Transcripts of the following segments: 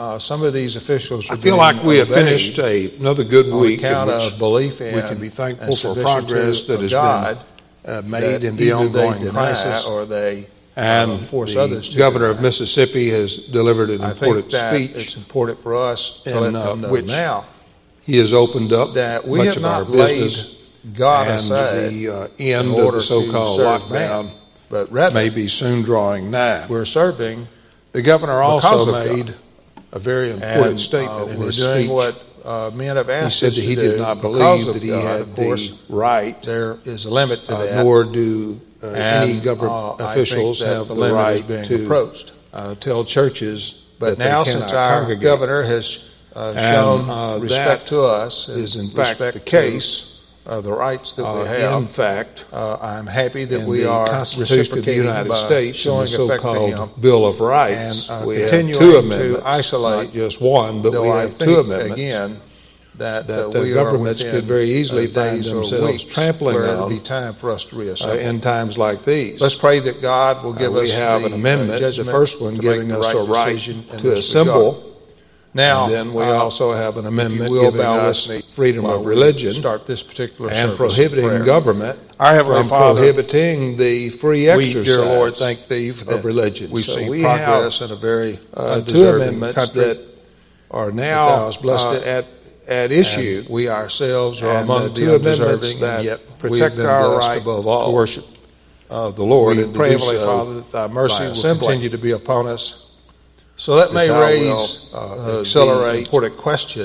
some of these officials are I feel like we have finished another good week on account in which of belief in we can be thankful and for submission progress to that has God, been made in the either ongoing they deny crisis. or they And force the others to governor of deny. Mississippi has delivered an I think important that speech it's important for us to let in them know which now he has opened up that we much have of our not laid business, God and aside the in end of order the so-called to serve lockdown man, but rather may be soon drawing nigh. we're serving The governor because also of made God. a very important And statement in we're his doing speech. what men have He asked said us that to he do did not because believe of that he God. had Of course, the right, there is a limit to that. nor do any And, government I officials think that have the the limit is right being to approached. tell churches But that now, they since cannot our congregate. governor has shown respect that to us, and is in fact respect the case. to the rights that we have, In fact, I'm happy that in we the are Constitution of the reciprocating United by States showing and the affection to him. so-called Bill of Rights, and we have continuing two to amendments, isolate, not just one, but though we I have think, two amendments again, that the we governments are within could very easily find days or themselves weeks trampling where it'll on be time for us to reassemble. in times like these. Let's pray that God will give us we have the an amendment, the judgment first one to giving make the us a right decision in to this assemble. regard. Now, And then we also have an amendment will giving bow with us me freedom while of we religion start this particular and service prohibiting prayer. government Our Heavenly from Father, prohibiting the free we, exercise dear Lord, thank Thee for of religion. We've So seen we progress in a very two undeserving amendments country that are that now Thou hast blessed it. at issue. We ourselves are And among the the two amendments undeserving, that and yet we've protect been our blessed right above all to worship. The Lord, We and to pray, do Heavenly so Father, that Thy mercy by will assembly. continue to be upon us. So that may Thou raise, will, accelerate the important question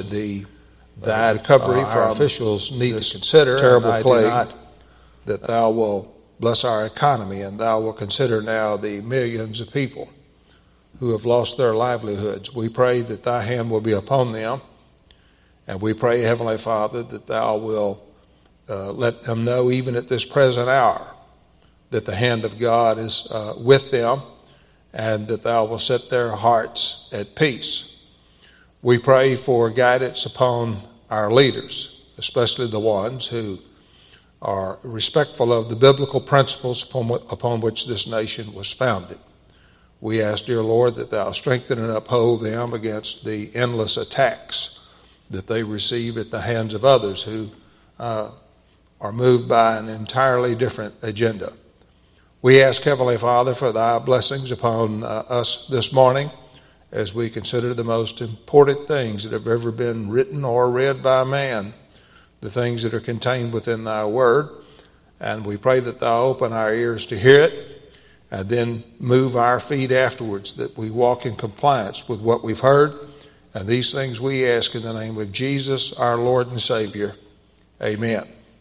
that recovery our from officials need this to consider terrible and I do plague, not, that Thou will bless our economy, and Thou will consider now the millions of people who have lost their livelihoods. We pray that Thy hand will be upon them, and we pray, Heavenly Father, that Thou will let them know even at this present hour that the hand of God is with them, and that Thou will set their hearts at peace. We pray for guidance upon our leaders, especially the ones who are respectful of the biblical principles upon which this nation was founded. We ask, dear Lord, that Thou strengthen and uphold them against the endless attacks that they receive at the hands of others who are moved by an entirely different agenda. We ask, Heavenly Father, for Thy blessings upon us this morning as we consider the most important things that have ever been written or read by man, the things that are contained within Thy Word. And we pray that Thou open our ears to hear it, and then move our feet afterwards, that we walk in compliance with what we've heard. And these things we ask in the name of Jesus, our Lord and Savior. Amen.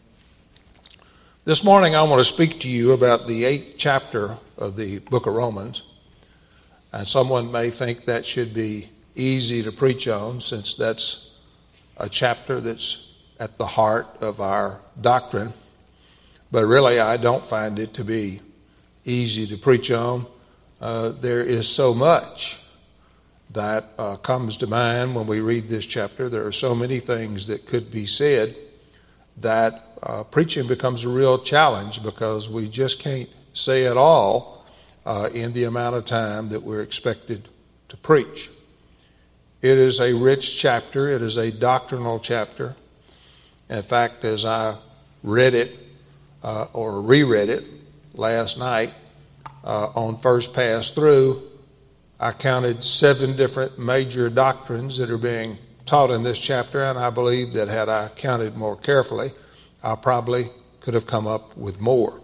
This morning I want to speak to you about the 8th chapter of the book of Romans. And someone may think that should be easy to preach on, since that's a chapter that's at the heart of our doctrine. But really, I don't find it to be easy to preach on. There is so much that comes to mind when we read this chapter. There are so many things that could be said that preaching becomes a real challenge, because we just can't say it all in the amount of time that we're expected to preach. It is a rich chapter. It is a doctrinal chapter. In fact, as I read it or reread it last night on first pass through, I counted 7 different major doctrines that are being taught in this chapter, and I believe that had I counted more carefully, I probably could have come up with more.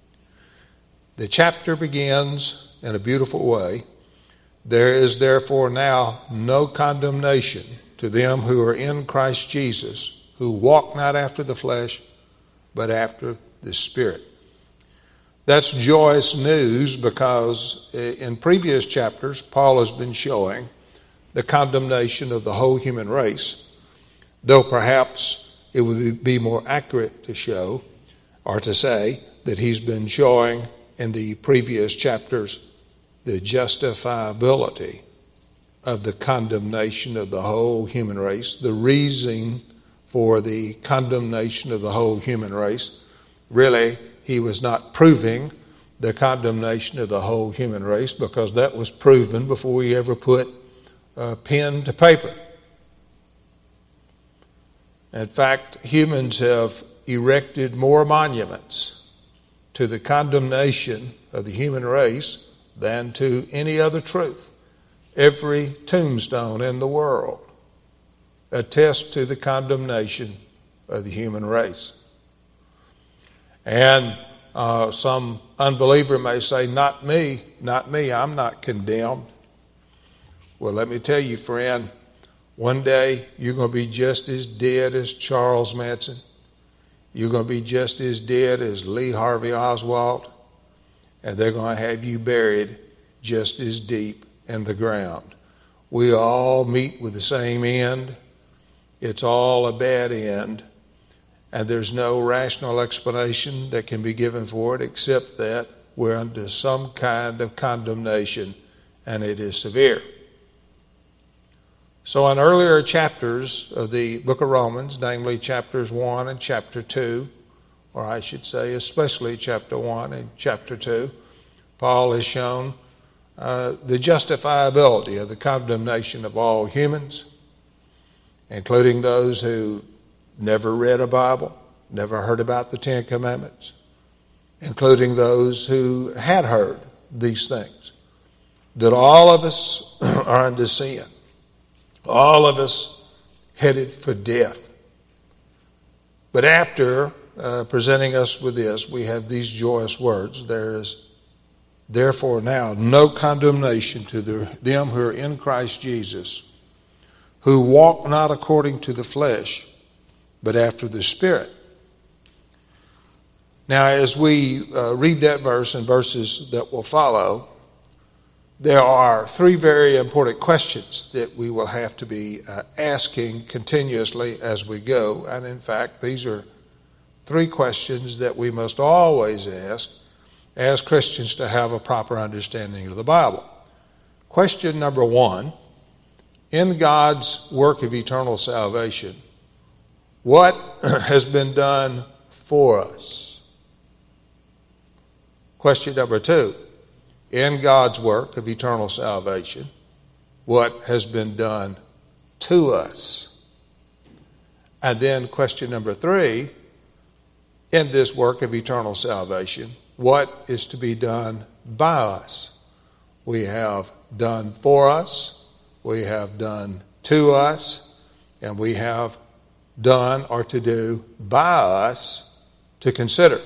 The chapter begins in a beautiful way. There is therefore now no condemnation to them who are in Christ Jesus, who walk not after the flesh, but after the Spirit. That's joyous news, because in previous chapters, Paul has been showing the condemnation of the whole human race, though perhaps it would be more accurate to show or to say that he's been showing in the previous chapters the justifiability of the condemnation of the whole human race, the reason for the condemnation of the whole human race. Really, he was not proving the condemnation of the whole human race, because that was proven before he ever put pen to paper. In fact, humans have erected more monuments to the condemnation of the human race than to any other truth. Every tombstone in the world attests to the condemnation of the human race. And some unbeliever may say, not me, I'm not condemned. Well, let me tell you, friend, one day you're going to be just as dead as Charles Manson. You're going to be just as dead as Lee Harvey Oswald. And they're going to have you buried just as deep in the ground. We all meet with the same end. It's all a bad end. And there's no rational explanation that can be given for it except that we're under some kind of condemnation, and it is severe. So in earlier chapters of the book of Romans, namely chapters 1 and chapter 2, or I should say especially chapter 1 and chapter 2, Paul has shown the justifiability of the condemnation of all humans, including those who never read a Bible, never heard about the Ten Commandments, including those who had heard these things, that all of us are under sin. All of us headed for death. But after presenting us with this, we have these joyous words. There is therefore now no condemnation to them who are in Christ Jesus, who walk not according to the flesh, but after the Spirit. Now, as we read that verse and verses that will follow, there are three very important questions that we will have to be asking continuously as we go. And in fact, these are three questions that we must always ask as Christians to have a proper understanding of the Bible. Question number one, in God's work of eternal salvation, what has been done for us? Question number two, in God's work of eternal salvation, what has been done to us? And then question number three, in this work of eternal salvation, what is to be done by us? We have done for us, we have done to us, and we have done or to do by us to consider.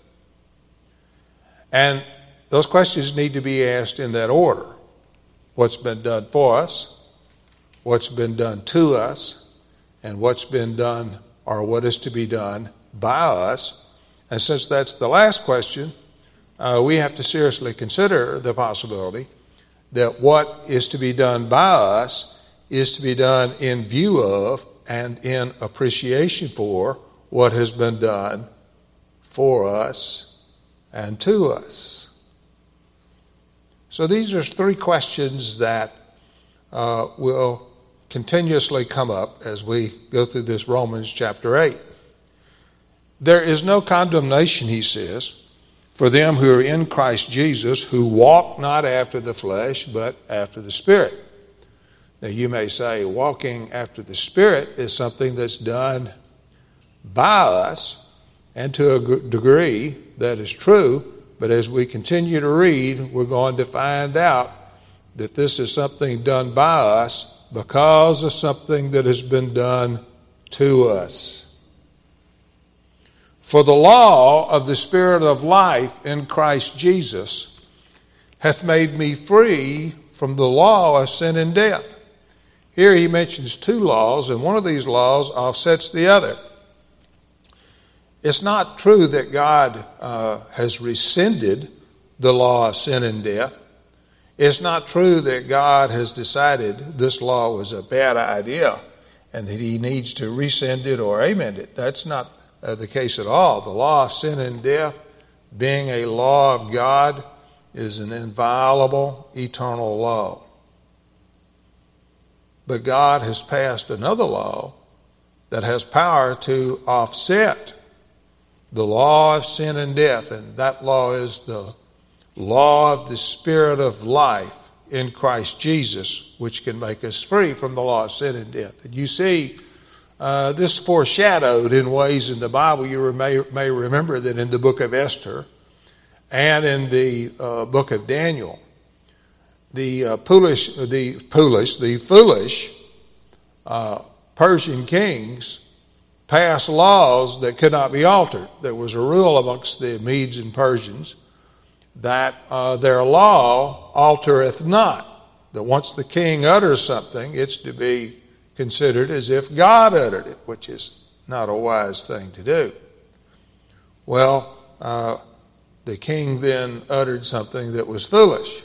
And those questions need to be asked in that order. What's been done for us, what's been done to us, and what's been done or what is to be done by us. And since that's the last question, we have to seriously consider the possibility that what is to be done by us is to be done in view of and in appreciation for what has been done for us and to us. So these are three questions that will continuously come up as we go through this Romans chapter 8. There is no condemnation, he says, for them who are in Christ Jesus, who walk not after the flesh, but after the Spirit. Now you may say walking after the Spirit is something that's done by us, and to a degree that is true, but as we continue to read, we're going to find out that this is something done by us because of something that has been done to us. For the law of the Spirit of life in Christ Jesus hath made me free from the law of sin and death. Here he mentions two laws, and one of these laws offsets the other. It's not true that God has rescinded the law of sin and death. It's not true that God has decided this law was a bad idea and that he needs to rescind it or amend it. That's not the case at all. The law of sin and death, being a law of God, is an inviolable, eternal law. But God has passed another law that has power to offset the law of sin and death, and that law is the law of the Spirit of life in Christ Jesus, which can make us free from the law of sin and death. And you see this foreshadowed in ways in the Bible. You may remember that in the book of Esther and in the book of Daniel, the foolish Persian kings passed laws that could not be altered. There was a rule amongst the Medes and Persians that their law altereth not. That once the king utters something, it's to be considered as if God uttered it, which is not a wise thing to do. Well, the king then uttered something that was foolish,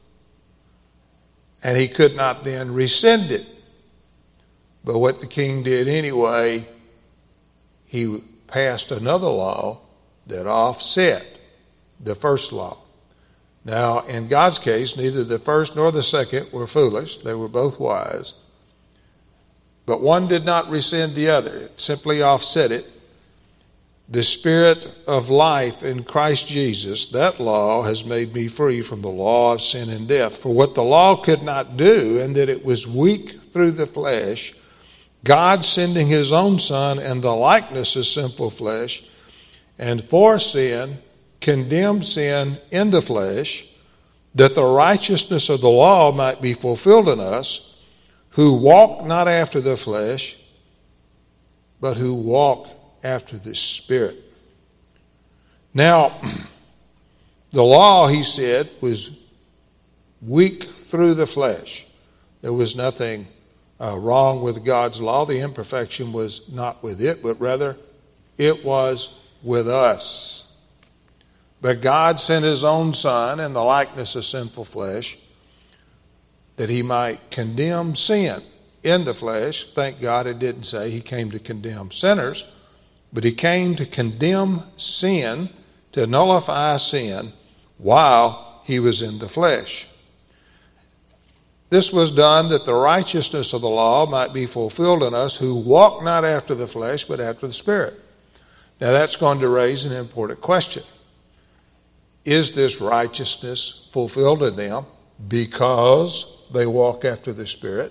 and he could not then rescind it. But what the king did anyway, he passed another law that offset the first law. Now, in God's case, neither the first nor the second were foolish. They were both wise. But one did not rescind the other. It simply offset it. The Spirit of life in Christ Jesus, that law has made me free from the law of sin and death. For what the law could not do, and that it was weak through the flesh, God sending his own Son in the likeness of sinful flesh, and for sin, condemned sin in the flesh, that the righteousness of the law might be fulfilled in us, who walk not after the flesh, but who walk after the Spirit. Now, the law, he said, was weak through the flesh. There was nothing wrong with God's law. The imperfection was not with it, but rather it was with us. But God sent his own Son in the likeness of sinful flesh that he might condemn sin in the flesh. Thank God it didn't say he came to condemn sinners, but he came to condemn sin, to nullify sin while he was in the flesh. This was done that the righteousness of the law might be fulfilled in us who walk not after the flesh, but after the Spirit. Now that's going to raise an important question. Is this righteousness fulfilled in them because they walk after the Spirit?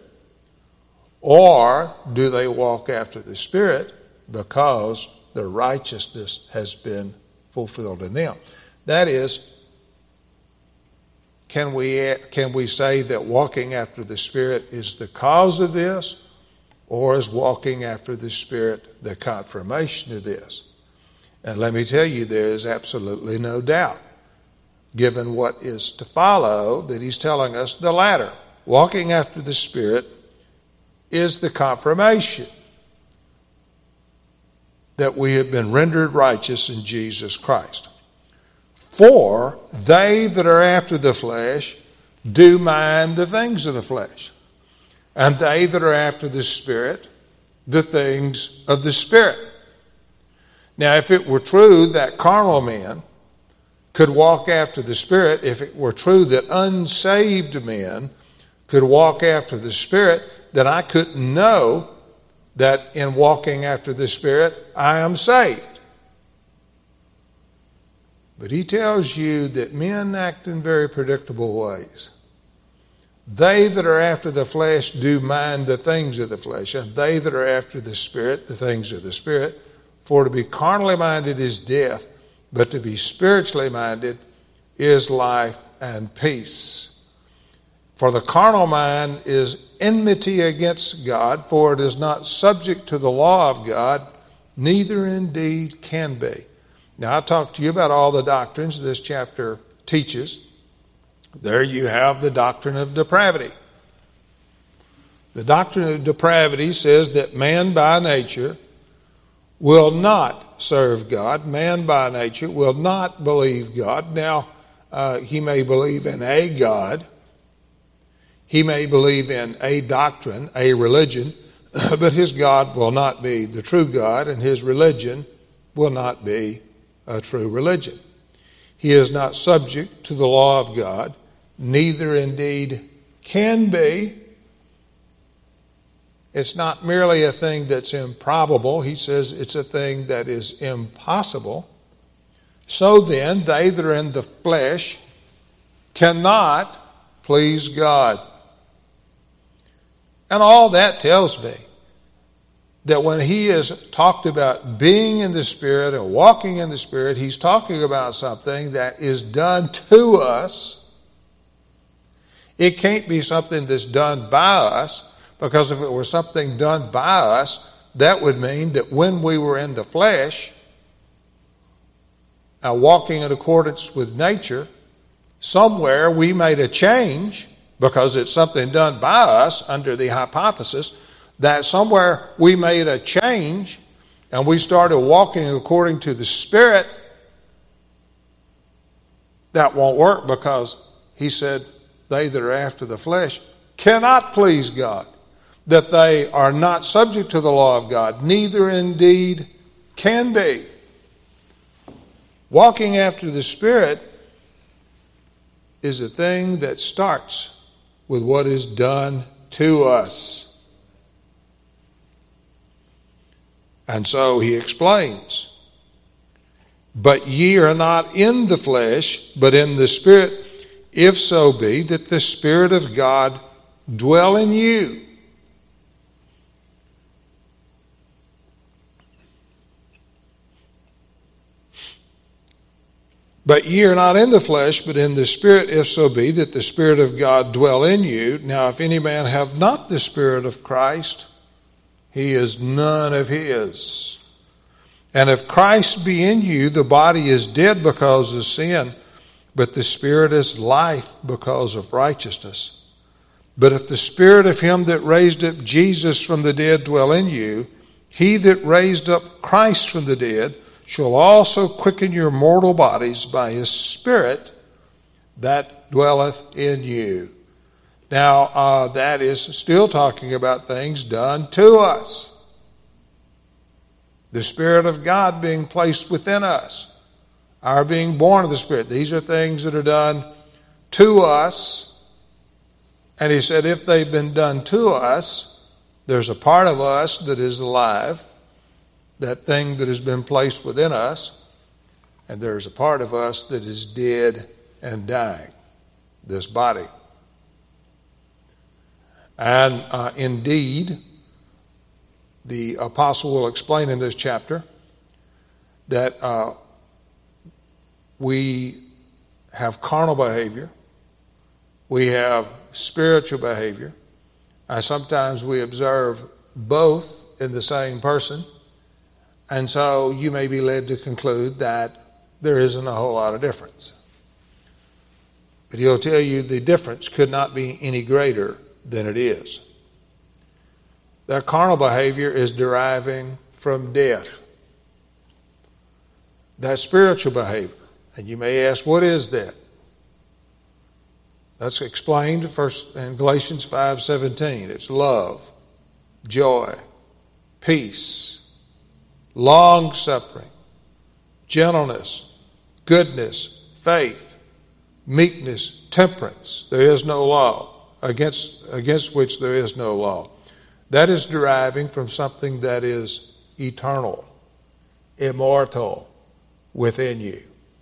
Or do they walk after the Spirit because the righteousness has been fulfilled in them? That is, can we say that walking after the Spirit is the cause of this, or is walking after the Spirit the confirmation of this? And let me tell you, there is absolutely no doubt, given what is to follow, that he's telling us the latter. Walking after the Spirit is the confirmation that we have been rendered righteous in Jesus Christ. For they that are after the flesh do mind the things of the flesh, and they that are after the Spirit, the things of the Spirit. Now, if it were true that carnal men could walk after the Spirit, if it were true that unsaved men could walk after the Spirit, then I couldn't know that in walking after the Spirit, I am saved. But he tells you that men act in very predictable ways. They that are after the flesh do mind the things of the flesh, and they that are after the Spirit, the things of the Spirit. For to be carnally minded is death, but to be spiritually minded is life and peace. For the carnal mind is enmity against God, for it is not subject to the law of God, neither indeed can be. Now, I talked to you about all the doctrines this chapter teaches. There you have the doctrine of depravity. The doctrine of depravity says that man by nature will not serve God. Man by nature will not believe God. Now, he may believe in a God. He may believe in a doctrine, a religion, but his God will not be the true God, and his religion will not be a true religion. He is not subject to the law of God, neither indeed can be. It's not merely a thing that's improbable. He says it's a thing that is impossible. So then, they that are in the flesh cannot please God. And all that tells me that when he is talked about being in the Spirit and walking in the Spirit, he's talking about something that is done to us. It can't be something that's done by us, because if it were something done by us, that would mean that when we were in the flesh, walking in accordance with nature, somewhere we made a change, because it's something done by us under the hypothesis that somewhere we made a change and we started walking according to the Spirit. That won't work, because he said they that are after the flesh cannot please God, that they are not subject to the law of God, neither indeed can be. Walking after the Spirit is a thing that starts with what is done to us. And so he explains, but ye are not in the flesh, but in the Spirit, if so be that the Spirit of God dwell in you. But ye are not in the flesh, but in the Spirit, if so be that the Spirit of God dwell in you. Now if any man have not the Spirit of Christ, he is none of his. And if Christ be in you, the body is dead because of sin, but the Spirit is life because of righteousness. But if the Spirit of him that raised up Jesus from the dead dwell in you, he that raised up Christ from the dead shall also quicken your mortal bodies by his Spirit that dwelleth in you. Now, that is still talking about things done to us. The Spirit of God being placed within us, our being born of the Spirit. These are things that are done to us. And he said, if they've been done to us, there's a part of us that is alive, that thing that has been placed within us, and there's a part of us that is dead and dying, this body. And indeed, the apostle will explain in this chapter that we have carnal behavior, we have spiritual behavior, and sometimes we observe both in the same person. And so you may be led to conclude that there isn't a whole lot of difference. But he'll tell you the difference could not be any greater than it is. Their carnal behavior is deriving from death. That spiritual behavior. And you may ask, what is that? That's explained first in Galatians 5:17. It's love, joy, peace, long-suffering, gentleness, goodness, faith, meekness, temperance. There is no law, against which there is no law. That is deriving from something that is eternal, immortal within you.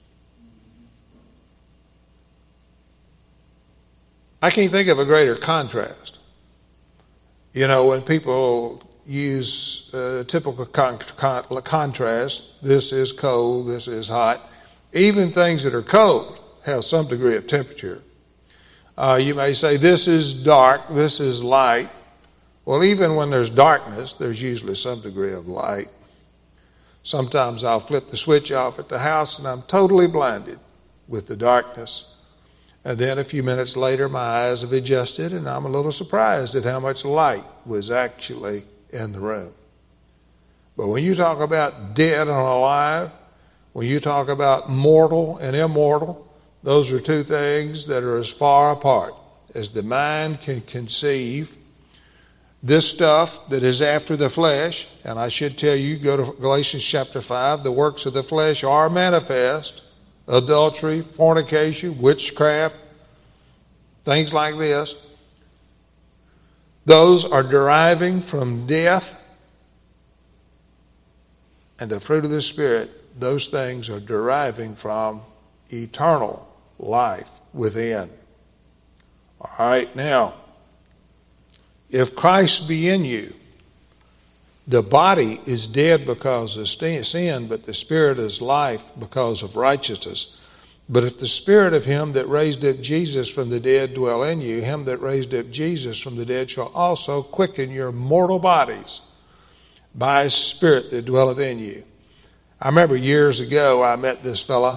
I can't think of a greater contrast. You know, when people use typical contrast, this is cold, this is hot. Even things that are cold have some degree of temperature. You may say, this is dark, this is light. Well, even when there's darkness, there's usually some degree of light. Sometimes I'll flip the switch off at the house and I'm totally blinded with the darkness. And then a few minutes later, my eyes have adjusted and I'm a little surprised at how much light was actually in the room. But when you talk about dead and alive, when you talk about mortal and immortal, those are two things that are as far apart as the mind can conceive. This stuff that is after the flesh, and I should tell you, go to Galatians chapter 5, the works of the flesh are manifest: adultery, fornication, witchcraft, things like this. Those are deriving from death. And the fruit of the Spirit, those things are deriving from eternal life within. All right, now, if Christ be in you, the body is dead because of sin, but the spirit is life because of righteousness. But if the spirit of him that raised up Jesus from the dead dwell in you, him that raised up Jesus from the dead shall also quicken your mortal bodies by his spirit that dwelleth in you. I remember years ago I met this fella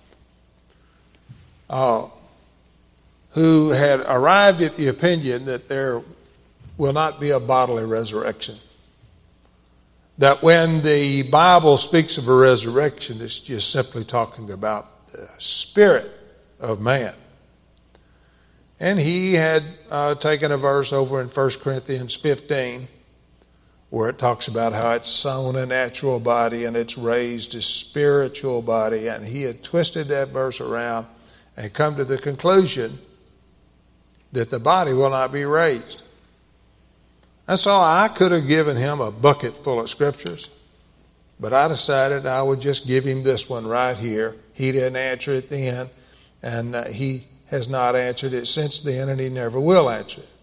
who had arrived at the opinion that there will not be a bodily resurrection. That when the Bible speaks of a resurrection, it's just simply talking about the spirit of man. And he had taken a verse over in 1 Corinthians 15 where it talks about how it's sown a natural body and it's raised a spiritual body. And he had twisted that verse around and come to the conclusion that the body will not be raised. And so I could have given him a bucket full of scriptures, but I decided I would just give him this one right here. He didn't answer it then, and he has not answered it since then, and he never will answer it.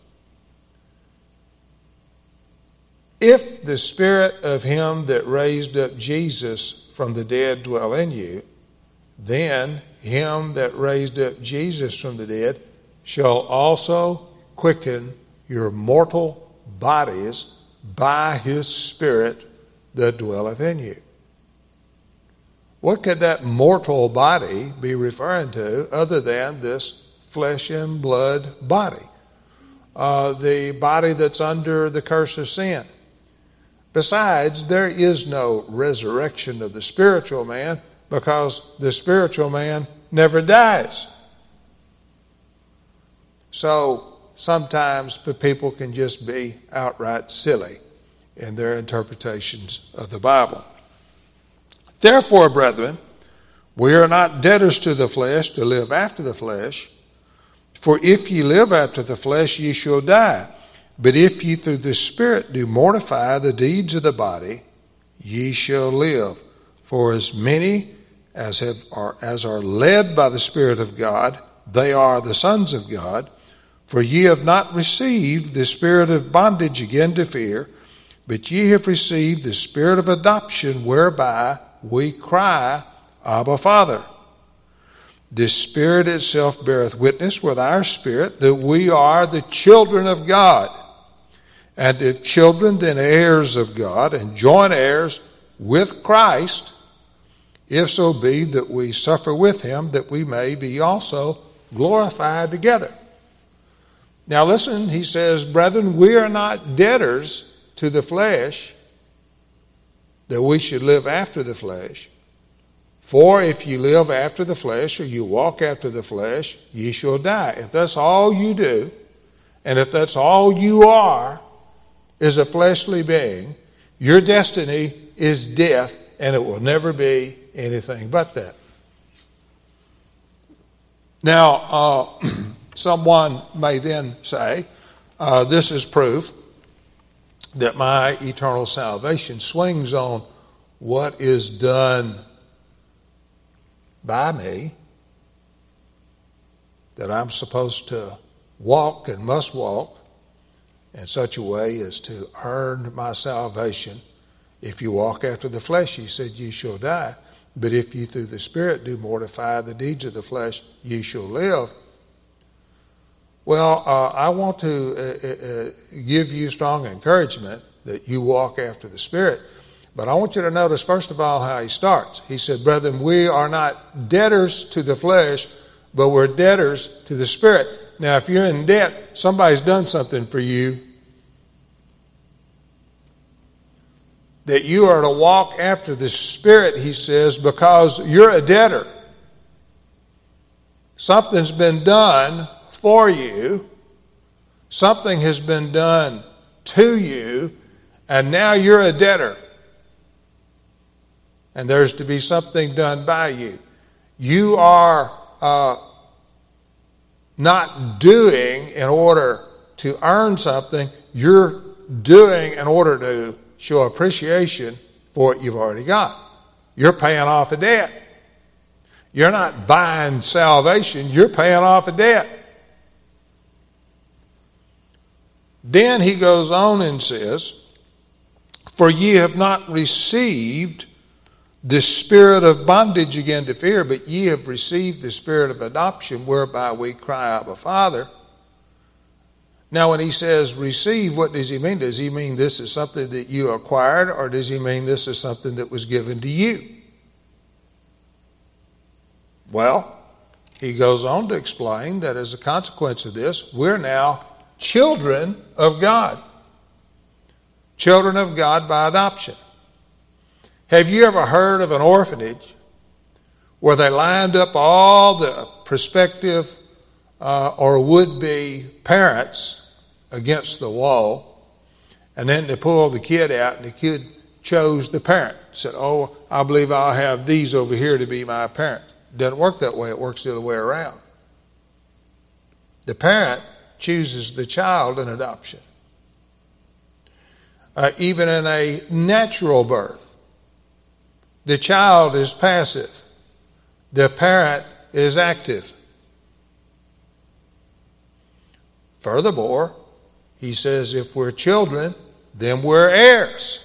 If the spirit of him that raised up Jesus from the dead dwell in you, then him that raised up Jesus from the dead shall also quicken your mortal bodies by his spirit that dwelleth in you. What could that mortal body be referring to other than this flesh and blood body? The body that's under the curse of sin. Besides, there is no resurrection of the spiritual man because the spiritual man never dies. So sometimes people can just be outright silly in their interpretations of the Bible. Therefore, brethren, we are not debtors to the flesh to live after the flesh. For if ye live after the flesh, ye shall die. But if ye through the Spirit do mortify the deeds of the body, ye shall live. For as many as are led by the Spirit of God, they are the sons of God. For ye have not received the spirit of bondage again to fear, but ye have received the spirit of adoption, whereby we cry, Abba, Father. The Spirit itself beareth witness with our spirit that we are the children of God. And if children, then heirs of God, and joint heirs with Christ, if so be that we suffer with him, that we may be also glorified together. Now listen, he says, brethren, we are not debtors to the flesh, that we should live after the flesh. For if you live after the flesh, or you walk after the flesh, ye shall die. If that's all you do, and if that's all you are, is a fleshly being, your destiny is death, and it will never be anything but that. Now, someone may then say, this is proof that my eternal salvation swings on what is done by me, that I'm supposed to walk and must walk in such a way as to earn my salvation. If you walk after the flesh, he said, ye shall die. But if ye through the Spirit do mortify the deeds of the flesh, ye shall live. Well, I want to give you strong encouragement that you walk after the Spirit. But I want you to notice, first of all, how he starts. He said, brethren, we are not debtors to the flesh, but we're debtors to the Spirit. Now, if you're in debt, somebody's done something for you that you are to walk after the Spirit, he says, because you're a debtor. Something's been done for you. Something has been done to you, and now you're a debtor. And there's to be something done by you. You are not doing in order to earn something. You're doing in order to show appreciation for what you've already got. You're paying off a debt. You're not buying salvation. You're paying off a debt. Then he goes on and says, for ye have not received the spirit of bondage again to fear, but ye have received the spirit of adoption, whereby we cry, Abba, Father. Now, when he says receive, what does he mean? Does he mean this is something that you acquired, or does he mean this is something that was given to you? Well, he goes on to explain that as a consequence of this, we're now children of God. Children of God by adoption. Have you ever heard of an orphanage where they lined up all the prospective or would-be parents against the wall, and then they pulled the kid out, and the kid chose the parent? Said, oh, I believe I'll have these over here to be my parents. It doesn't work that way. It works the other way around. The parent chooses the child in adoption. Even in a natural birth, the child is passive. The parent is active. Furthermore, he says if we're children, then we're heirs.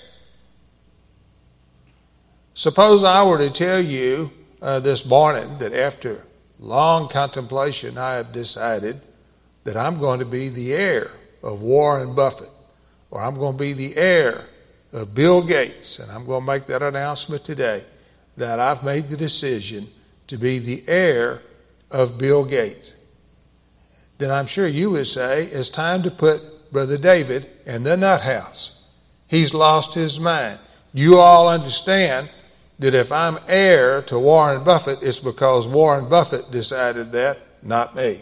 Suppose I were to tell you this morning that after long contemplation I have decided that I'm going to be the heir of Warren Buffett, or I'm going to be the heir of Bill Gates, and I'm going to make that announcement today, that I've made the decision to be the heir of Bill Gates. Then I'm sure you would say it's time to put Brother David in the nut house. He's lost his mind. You all understand that if I'm heir to Warren Buffett, it's because Warren Buffett decided that, not me.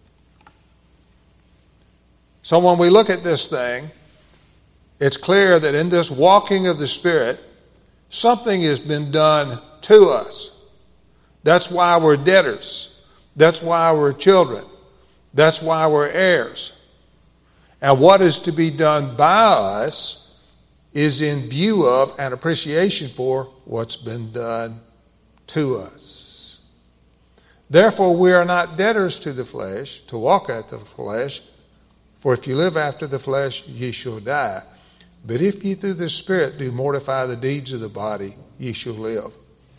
So when we look at this thing, it's clear that in this walking of the Spirit, something has been done to us. That's why we're debtors. That's why we're children. That's why we're heirs. And what is to be done by us is in view of and appreciation for what's been done to us. Therefore, we are not debtors to the flesh, to walk after the flesh. For if you live after the flesh, ye shall die. But if ye through the Spirit do mortify the deeds of the body, ye shall live.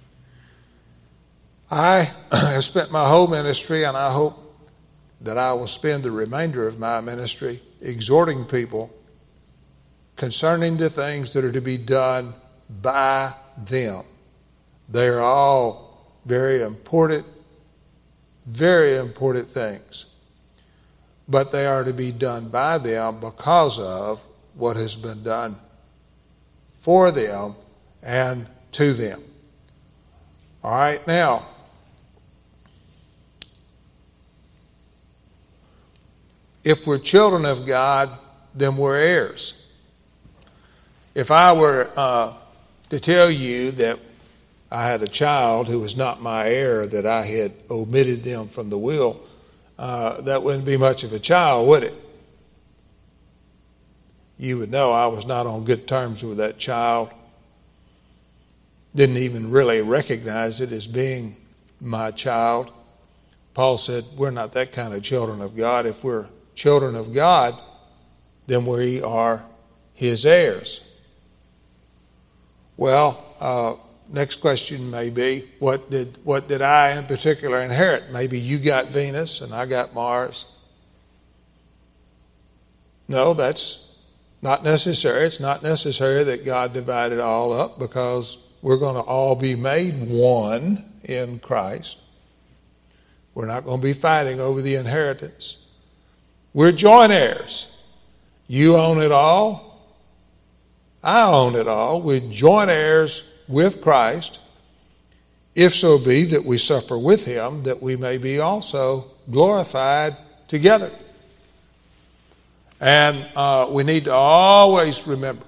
I have spent my whole ministry, and I hope that I will spend the remainder of my ministry exhorting people concerning the things that are to be done by them. They are all very important things. But they are to be done by them because of what has been done for them and to them. All right, now, if we're children of God, then we're heirs. If I were to tell you that I had a child who was not my heir, that I had omitted them from the will, that wouldn't be much of a child, would it? You would know I was not on good terms with that child. Didn't even really recognize it as being my child. Paul said, we're not that kind of children of God. If we're children of God, then we are his heirs. Well, next question may be, what did I in particular inherit? Maybe you got Venus and I got Mars. No, that's not necessary. It's not necessary that God divided all up, because we're going to all be made one in Christ. We're not going to be fighting over the inheritance. We're joint heirs. You own it all. I own it all. We're joint heirs with Christ, if so be that we suffer with him, that we may be also glorified together. And we need to always remember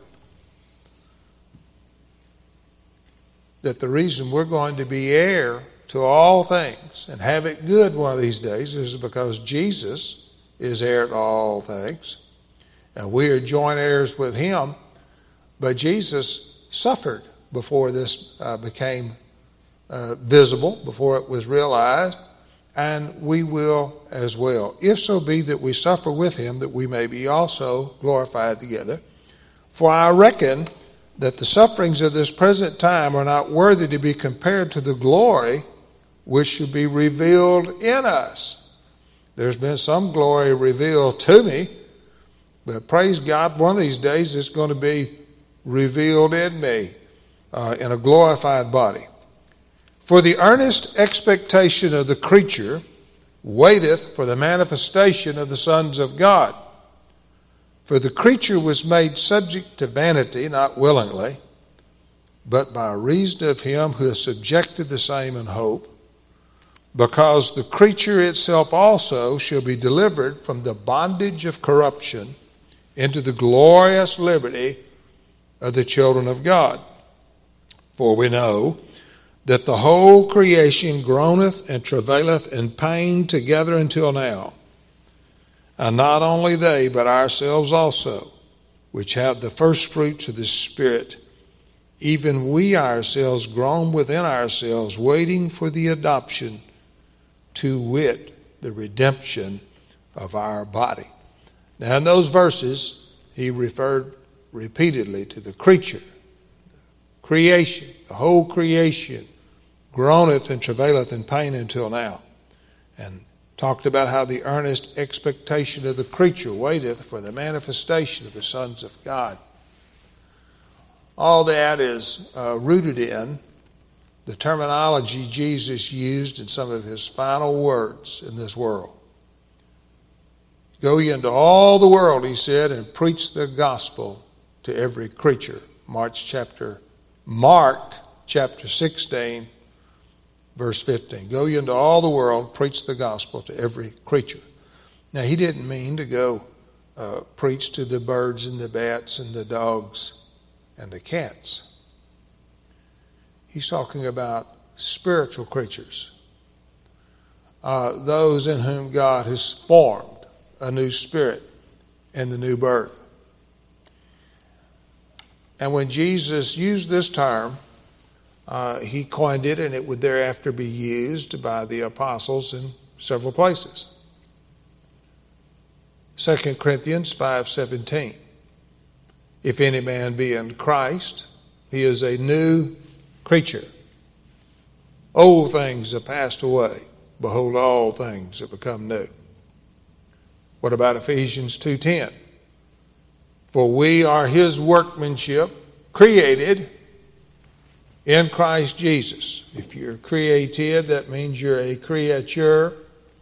that the reason we're going to be heir to all things and have it good one of these days is because Jesus is heir to all things. And we are joint heirs with him. But Jesus suffered before this became visible, before it was realized. and we will as well, if so be that we suffer with him, that we may be also glorified together. For I reckon that the sufferings of this present time are not worthy to be compared to the glory which should be revealed in us. There's been some glory revealed to me, but praise God, one of these days it's going to be revealed in me in a glorified body. For the earnest expectation of the creature waiteth for the manifestation of the sons of God. For the creature was made subject to vanity, not willingly, but by reason of him who has subjected the same in hope, because the creature itself also shall be delivered from the bondage of corruption into the glorious liberty of the children of God. For we know that the whole creation groaneth and travaileth in pain together until now. And not only they, but ourselves also, which have the first fruits of the Spirit, even we ourselves groan within ourselves, waiting for the adoption, to wit, the redemption of our body. Now in those verses, he referred repeatedly to the creature, creation, the whole creation groaneth and travaileth in pain until now. And talked about how the earnest expectation of the creature waiteth for the manifestation of the sons of God. All that is rooted in the terminology Jesus used in some of his final words in this world. Go ye into all the world, he said, and preach the gospel to every creature. Mark chapter 16, verse 15. Go ye into all the world, preach the gospel to every creature. Now, he didn't mean to go preach to the birds and the bats and the dogs and the cats. He's talking about spiritual creatures, those in whom God has formed a new spirit and the new birth. And when Jesus used this term, he coined it, and it would thereafter be used by the apostles in several places. 2 Corinthians 5:17. If any man be in Christ, he is a new creature. Old things have passed away. Behold, all things have become new. What about Ephesians 2:10? For we are his workmanship, created in Christ Jesus. If you're created, that means you're a creature.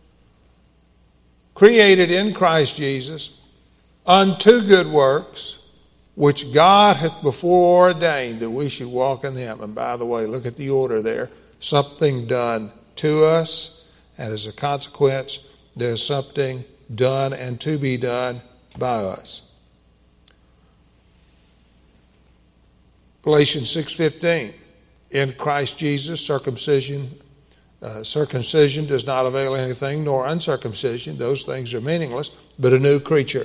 Created in Christ Jesus unto good works, which God hath before ordained that we should walk in them. And by the way, look at the order there. Something done to us, and as a consequence, there's something done and to be done by us. Galatians 6:15. In Christ Jesus, circumcision does not avail anything, nor uncircumcision. Those things are meaningless, but a new creature.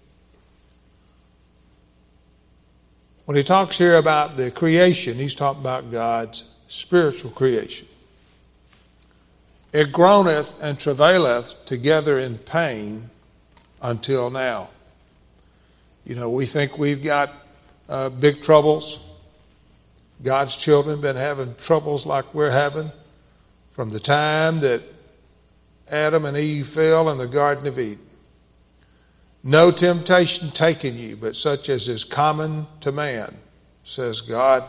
When he talks here about the creation, he's talking about God's spiritual creation. It groaneth and travaileth together in pain until now. You know, we think we've got big troubles. God's children have been having troubles like we're having from the time that Adam and Eve fell in the Garden of Eden. No temptation taken you, but such as is common to man, says God.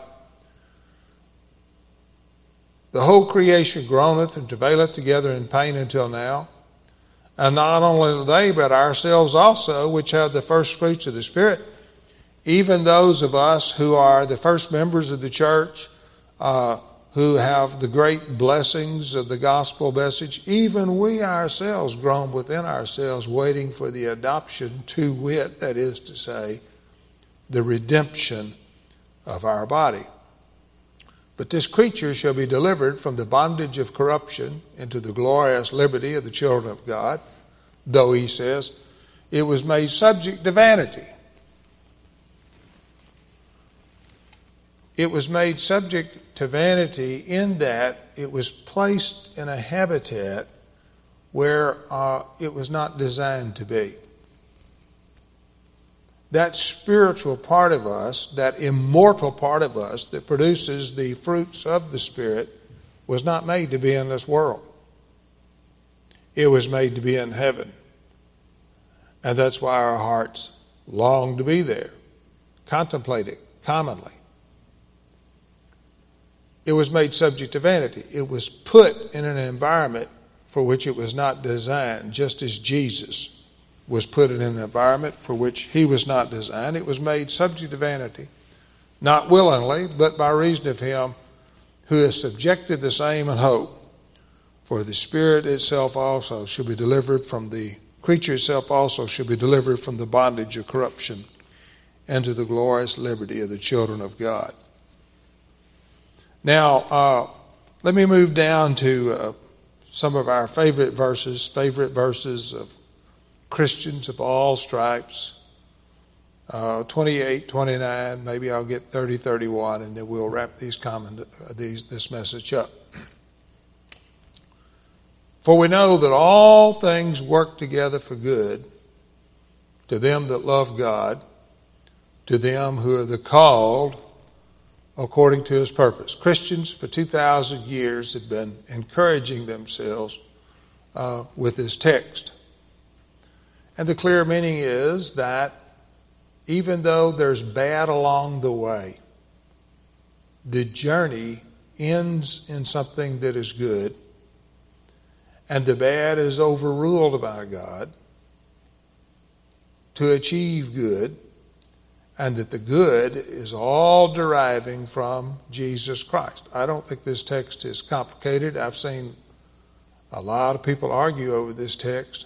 The whole creation groaneth and travaileth together in pain until now. And not only they, but ourselves also, which have the first fruits of the Spirit, even those of us who are the first members of the church, who have the great blessings of the gospel message, even we ourselves groan within ourselves, waiting for the adoption, to wit, that is to say, the redemption of our body. But this creature shall be delivered from the bondage of corruption into the glorious liberty of the children of God, though, he says, it was made subject to vanity. It was made subject to vanity in that it was placed in a habitat where it was not designed to be. That spiritual part of us, that immortal part of us that produces the fruits of the Spirit, was not made to be in this world. It was made to be in heaven. And that's why our hearts long to be there, contemplate it commonly. It was made subject to vanity. It was put in an environment for which it was not designed, just as Jesus was put in an environment for which he was not designed. It was made subject to vanity, not willingly, but by reason of him who is subjected the same in hope. For the Spirit itself also shall be delivered from the creature itself also shall be delivered from the bondage of corruption into the glorious liberty of the children of God. Now, let me move down to some of our favorite verses of Christians of all stripes. 28, 29, maybe I'll get 30, 31, and then we'll wrap this message up. For we know that all things work together for good to them that love God, to them who are the called according to his purpose. Christians for 2,000 years have been encouraging themselves with this text. And the clear meaning is that even though there's bad along the way, the journey ends in something that is good, and the bad is overruled by God to achieve good, and that the good is all deriving from Jesus Christ. I don't think this text is complicated. I've seen a lot of people argue over this text.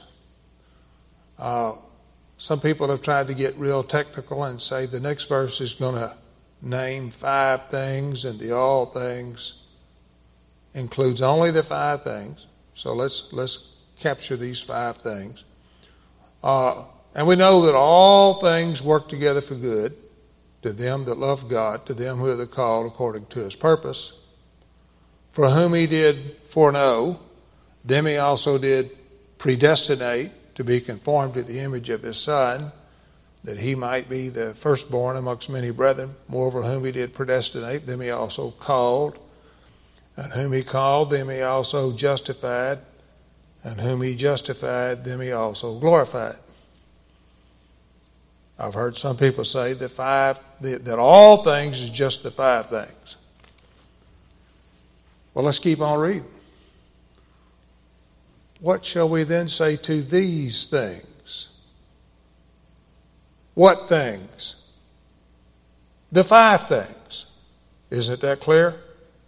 Some people have tried to get real technical and say the next verse is going to name 5 things, and the all things includes only the 5 things. So let's capture these 5 things. And we know that all things work together for good to them that love God, to them who are the called according to his purpose. For whom he did foreknow, them he also did predestinate to be conformed to the image of his Son, that he might be the firstborn amongst many brethren. Moreover, whom he did predestinate, them he also called. And whom he called, them he also justified. And whom he justified, them he also glorified. I've heard some people say that all things is just the 5 things. Well, let's keep on reading. What shall we then say to these things? What things? The 5 things. Isn't that clear?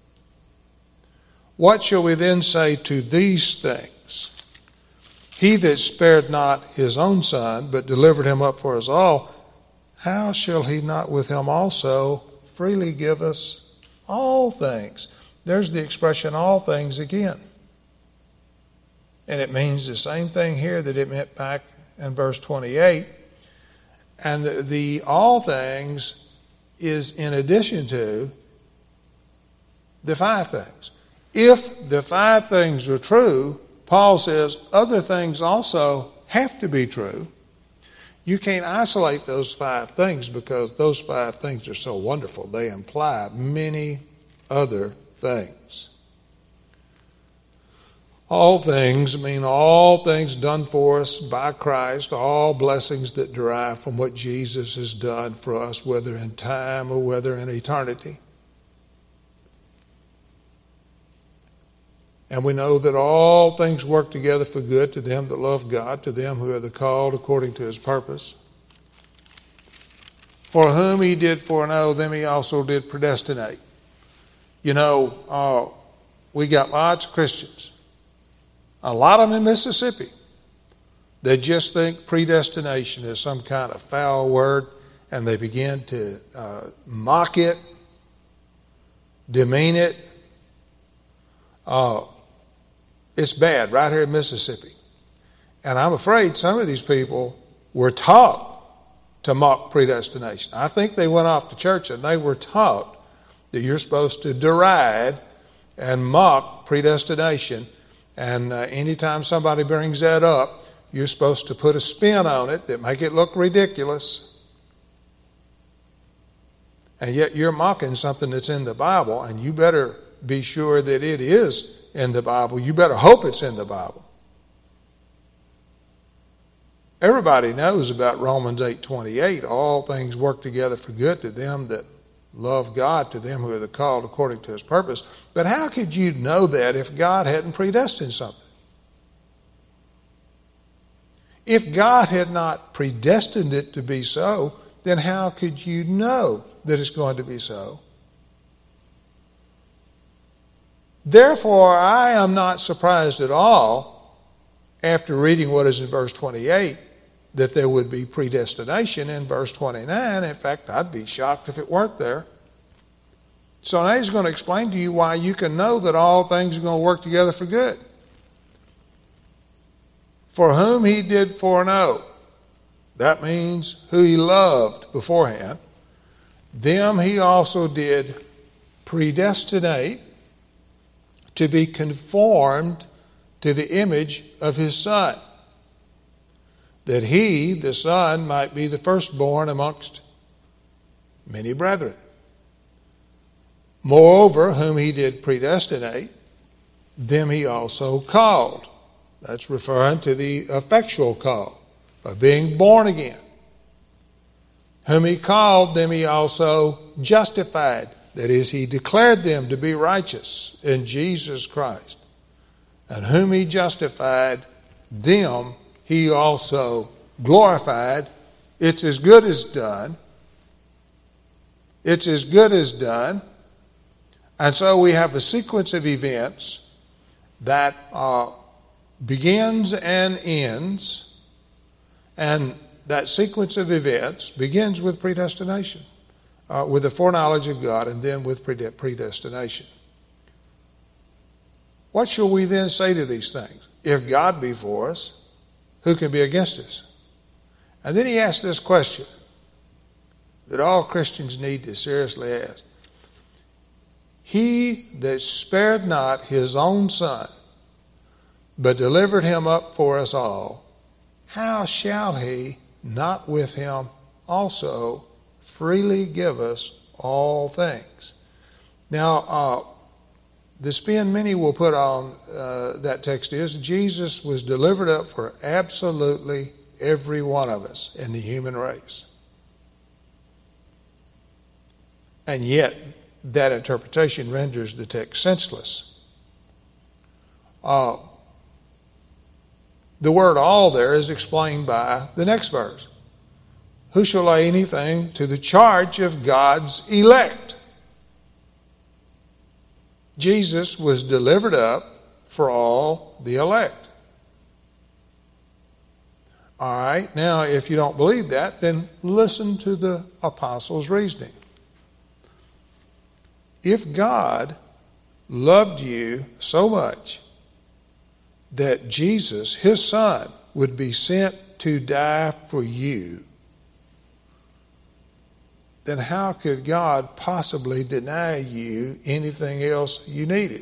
What shall we then say to these things? He that spared not his own Son, but delivered him up for us all, how shall he not with him also freely give us all things? There's the expression all things again. And it means the same thing here that it meant back in verse 28. And the all things is in addition to the 5 things. If the 5 things are true, Paul says other things also have to be true. You can't isolate those 5 things because those 5 things are so wonderful. They imply many other things. All things mean all things done for us by Christ, all blessings that derive from what Jesus has done for us, whether in time or whether in eternity. And we know that all things work together for good to them that love God, to them who are the called according to his purpose. For whom he did foreknow, them he also did predestinate. You know, we got lots of Christians, a lot of them in Mississippi, they just think predestination is some kind of foul word, and they begin to mock it, demean it. It's bad right here in Mississippi. And I'm afraid some of these people were taught to mock predestination. I think they went off to church and they were taught that you're supposed to deride and mock predestination And anytime somebody brings that up, you're supposed to put a spin on it that make it look ridiculous. And yet you're mocking something that's in the Bible, and you better be sure that it is in the Bible. You better hope it's in the Bible. Everybody knows about Romans 8:28. All things work together for good to them that love God, to them who are called according to his purpose. But how could you know that if God hadn't predestined something? If God had not predestined it to be so, then how could you know that it's going to be so? Therefore, I am not surprised at all, after reading what is in verse 28, that there would be predestination in verse 29. In fact, I'd be shocked if it weren't there. So now he's going to explain to you why you can know that all things are going to work together for good. For whom he did foreknow, that means who he loved beforehand, them he also did predestinate to be conformed to the image of his Son, that he, the Son, might be the firstborn amongst many brethren. Moreover, whom he did predestinate, them he also called. That's referring to the effectual call of being born again. Whom he called, them he also justified. That is, he declared them to be righteous in Jesus Christ. And whom he justified, them he also glorified. It's as good as done. It's as good as done. And so we have a sequence of events that begins and ends. And that sequence of events begins with predestination, with the foreknowledge of God, and then with predestination. What shall we then say to these things? If God be for us, who can be against us? And then he asks this question that all Christians need to seriously ask. He that spared not his own Son, but delivered him up for us all, how shall he not with him also freely give us all things? Now, the spin many will put on that text is, Jesus was delivered up for absolutely every one of us in the human race. And yet, that interpretation renders the text senseless. The word all there is explained by the next verse. Who shall lay anything to the charge of God's elect? Jesus was delivered up for all the elect. All right, now if you don't believe that, then listen to the apostles' reasoning. If God loved you so much that Jesus, his Son, would be sent to die for you, then how could God possibly deny you anything else you needed?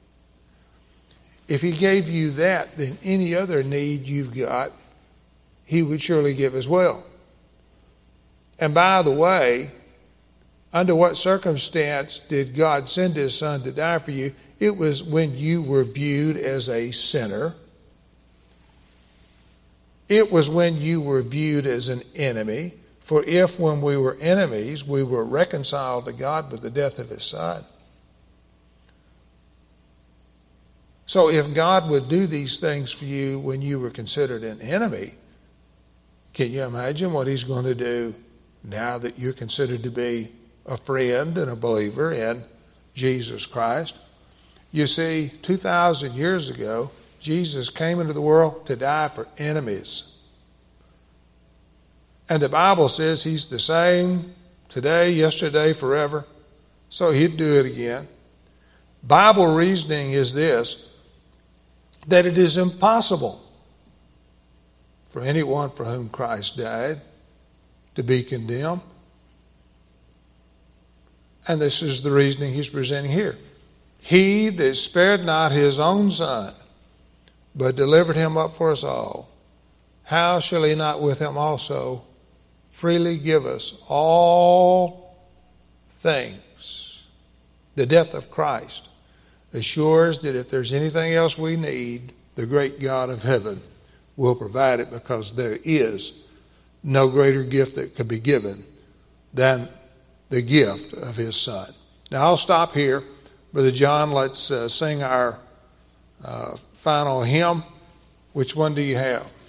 If he gave you that, then any other need you've got, he would surely give as well. And by the way, under what circumstance did God send his Son to die for you? It was when you were viewed as a sinner. It was when you were viewed as an enemy. For if when we were enemies, we were reconciled to God with the death of his Son. So if God would do these things for you when you were considered an enemy, can you imagine what he's going to do now that you're considered to be a friend and a believer in Jesus Christ? You see, 2,000 years ago, Jesus came into the world to die for enemies. And the Bible says he's the same today, yesterday, forever. So he'd do it again. Bible reasoning is this, that it is impossible for anyone for whom Christ died to be condemned. And this is the reasoning he's presenting here. He that spared not his own Son, but delivered him up for us all, how shall he not with him also freely give us all things? The death of Christ assures that if there's anything else we need, the great God of heaven will provide it, because there is no greater gift that could be given than the gift of his Son. Now I'll stop here. Brother John, let's sing our final hymn. Which one do you have?